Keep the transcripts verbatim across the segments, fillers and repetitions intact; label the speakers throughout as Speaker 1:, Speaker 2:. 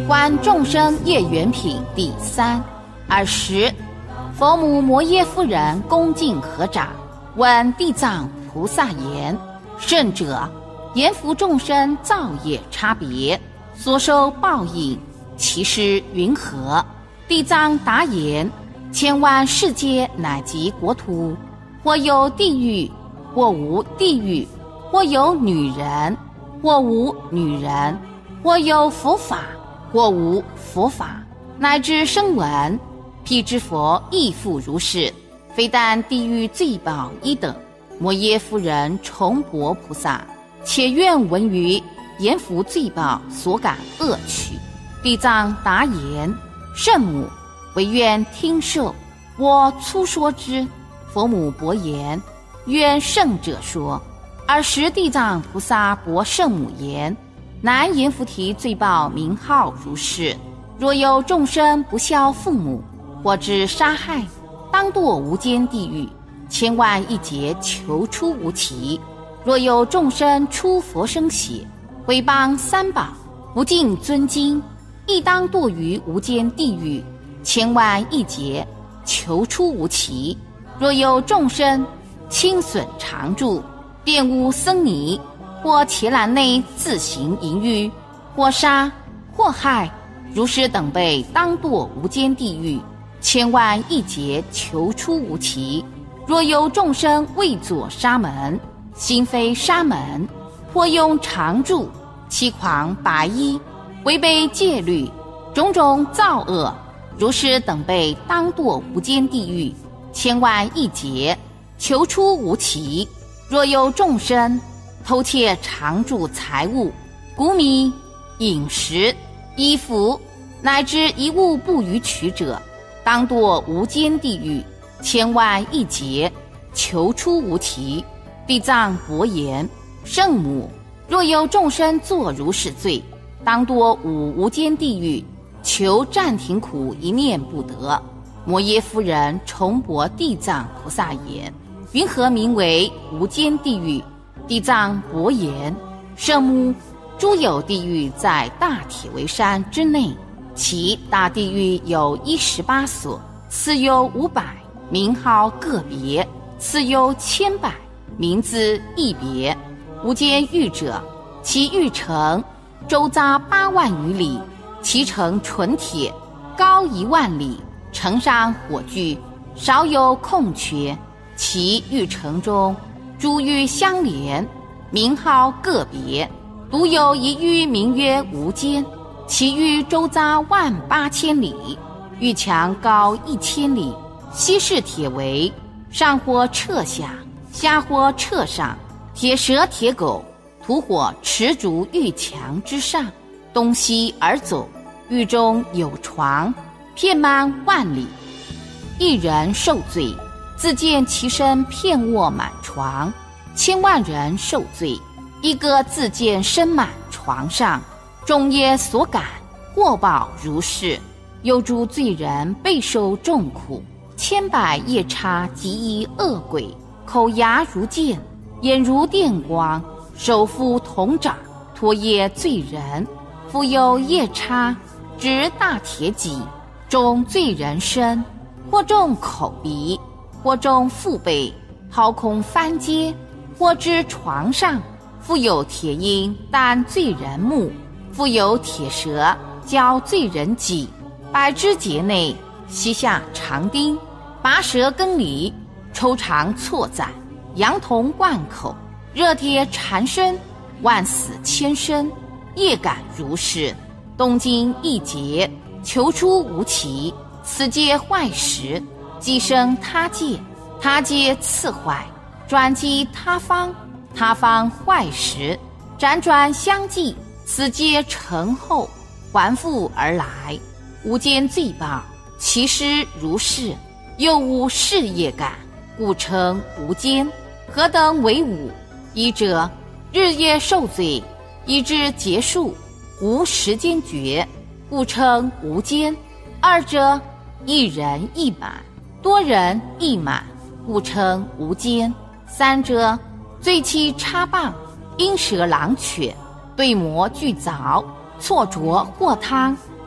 Speaker 1: 观众生业缘品第三。尔时，佛母摩耶夫人恭敬合掌，问地藏菩萨言：圣者，言福众生造业差别，所受报应，其实云何？地藏答言：千万世界乃及国土，或有地狱，或无地狱；或有女人，或无女人；或有佛法，或无佛法，乃至声闻，辟支佛亦复如是。非但地狱罪报一等，摩耶夫人重薄菩萨，且愿闻于阎浮罪报所感恶趣。地藏答言：圣母，唯愿听受，我粗说之。佛母薄言：愿圣者说。尔时地藏菩萨薄圣母言：南阎浮提罪报名号如是。若有众生不孝父母，或致杀害，当堕无间地狱，千万亿劫求出无期。若有众生出佛生血，毁谤三宝，不敬尊经，亦当堕于无间地狱，千万亿劫求出无期。若有众生轻损常住，玷污僧尼，或伽蓝内自行淫欲，或杀，或害，如是等辈当堕无间地狱，千万亿劫求出无期。若有众生为作沙门，心非沙门，或用常住，欺狂拔衣，违背戒律，种种造恶，如是等辈当堕无间地狱，千万亿劫求出无期。若有众生偷窃常住财物，谷米、饮食、衣服，乃至一物不予取者，当堕无间地狱，千万亿劫求出无期。地藏薄言：圣母，若有众生作如是罪，当堕五无间地狱，求暂停苦一念不得。摩耶夫人重薄地藏菩萨言：云何名为无间地狱？地藏薄言：圣母，诸有地狱在大铁围山之内，其大地狱有一十八所，次有五百，名号个别；次有千百，名字一别。无间狱者，其狱城周匝八万余里，其城纯铁，高一万里，城上火炬，少有空缺。其狱城中诸狱相连，名号个别，独有一狱名曰无间。其狱周匝万八千里，狱墙高一千里，悉是铁围，上或彻下，下或彻上，铁蛇铁狗，吐火持烛狱墙之上，东西而走。狱中有床，遍满万里。一人受罪，自见其身遍卧满床；千万人受罪，一个自见身满床上。众业所感，过报如是。有诸罪人备受重苦，千百夜叉及一恶鬼，口牙如剑，眼如电光，手复铜掌，拖曳罪人。复有夜叉执大铁戟，中罪人身，或中口鼻，或中腹背，掏空翻阶，或至床上。复有铁鹰担罪人目，复有铁蛇绞罪人脊，百枝节内膝下长钉，拔舌根里，抽肠错宰，羊铜贯口，热铁缠身，万死千生，业感如是。东经一劫，求出无期。此界坏时，即生他界，他界次坏，转即他方，他方坏时，辗转相继，此界成后，还复而来。无间罪报，其实如是。又无事业感，故称无间。何等为无？一者，日夜受罪，以至结束，无时间觉，故称无间。二者，一人一满，多人一满，故称无间。三者，罪期插棒，鹰蛇狼犬，对魔俱凿，错着或汤，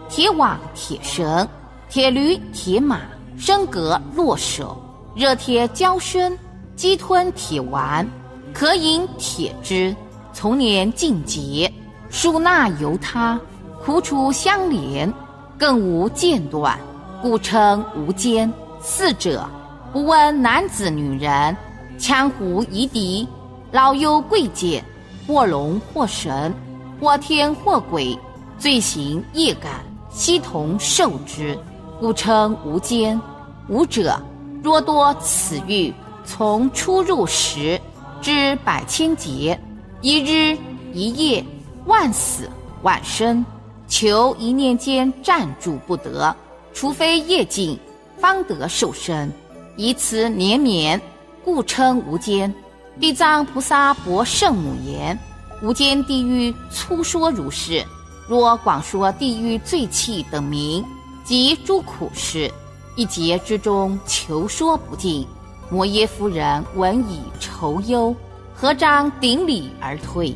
Speaker 1: 铁网铁绳，铁驴铁马，升格落手，热铁交身，鸡吞铁丸，可饮铁汁，从年尽节，数纳由他，苦楚相连，更无间断，故称无间。四者，不问男子女人，羌胡夷狄，老幼贵贱，或龙或神，或天或鬼，罪行业感，悉同受之，故称无间。无者，若多此欲，从出入时至百千劫，一日一夜，万死万生，求一念间暂住不得，除非业尽，方得受生，以此连绵，故称无间。地藏菩萨博圣母言：无间地狱粗说如是，若广说地狱罪气等名及诸苦事，一劫之中求说不尽。摩耶夫人闻以愁忧，合掌顶礼而退。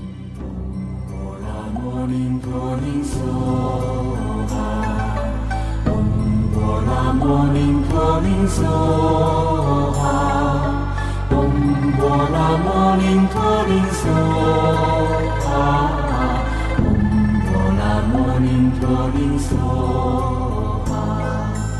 Speaker 2: 摩尼陀林娑哈，嗡波拉摩尼陀林娑哈。